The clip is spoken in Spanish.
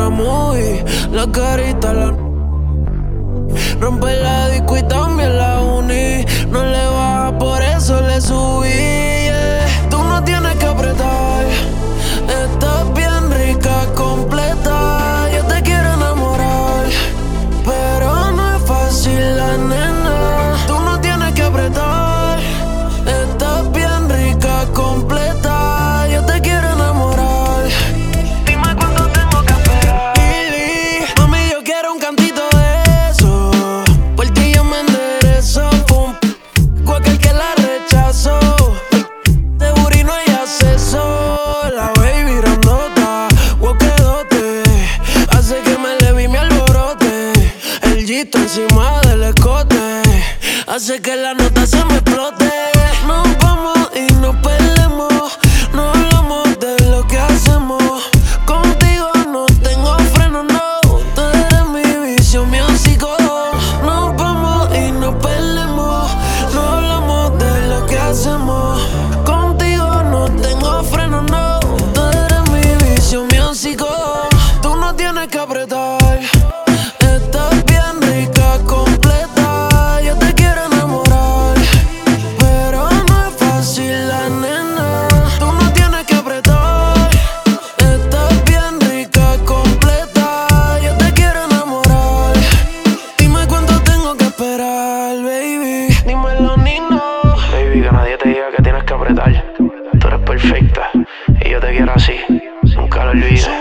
movie, la carita, la rompe la disco y también la uni. No le baja, por eso le subí, yeah. Tú no tienes que apretar, estás bien rica, completa. Yo te quiero enamorar, pero no es fácil, la nena. Tú no tienes que apretar, estás bien rica, completa. Yo te quiero enamorar. Dime cuánto tengo que esperar. Lili, mami, yo quiero un cantito de eso. Por ti yo me enderezo. Pum, cualquier que la rechazó. De booty no hay acceso. La baby grandota, guaquedote, hace que me leve y me alborote. El gito encima del escote hace que la nota se me explote. Nos vamos y nos perdemos. No hablamos de lo que hacemos. Contigo no tengo freno, no. Tú eres mi vicio, mi hocico. Nos vamos y nos perdemos. No hablamos de lo que hacemos. Contigo no tengo freno, no. Tú eres mi vicio, mi hocico. Tú no tienes que apretar. Estás bien rica, completa. Yo te quiero enamorar, pero no es fácil, la nena. Tú no tienes que apretar. Estás bien rica, completa. Yo te quiero enamorar. Dime cuánto tengo que esperar, baby. Dímelo, Nino. Baby, que nadie te diga que tienes que apretar. Tú eres perfecta y yo te quiero así. Nunca lo olvides.